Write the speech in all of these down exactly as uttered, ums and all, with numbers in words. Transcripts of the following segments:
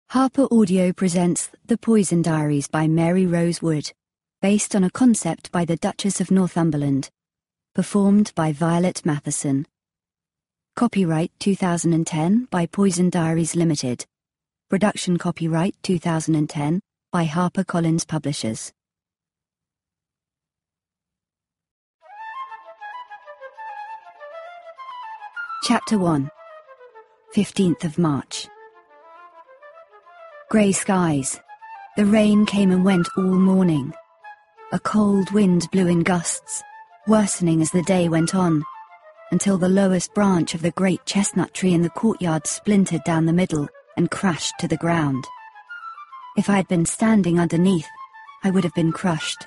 Harper Audio presents The Poison Diaries by Mary Rose Wood, based on a concept by the Duchess of Northumberland, performed by Violet Matheson. Copyright two thousand ten by Poison Diaries Limited. Production copyright two thousand ten by HarperCollins Publishers. Chapter one. fifteenth of March. Grey skies. The rain came and went all morning. A cold wind blew in gusts, worsening as the day went on, until the lowest branch of the great chestnut tree in the courtyard splintered down the middle and crashed to the ground. If I had been standing underneath, I would have been crushed.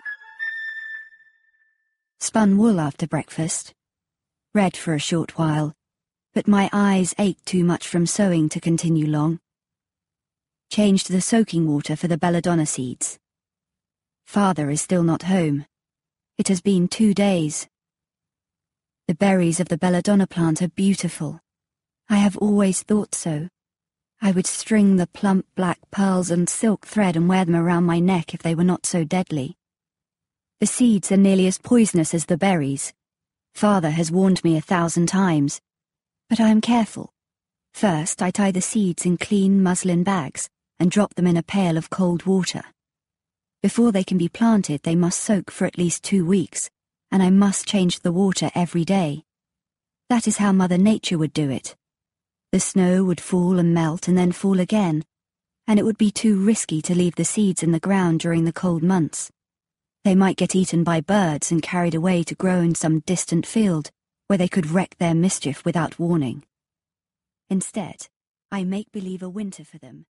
Spun wool after breakfast. Read for a short while, but my eyes ached too much from sewing to continue long. Changed the soaking water for the belladonna seeds. Father is still not home. It has been two days. The berries of the belladonna plant are beautiful. I have always thought so. I would string the plump black pearls and silk thread and wear them around my neck if they were not so deadly. The seeds are nearly as poisonous as the berries. Father has warned me a thousand times, but I am careful. First, I tie the seeds in clean muslin bags and drop them in a pail of cold water. Before they can be planted, they must soak for at least two weeks, and I must change the water every day. That is how Mother Nature would do it. The snow would fall and melt and then fall again, and it would be too risky to leave the seeds in the ground during the cold months. They might get eaten by birds and carried away to grow in some distant field, where they could wreak their mischief without warning. Instead, I make believe a winter for them,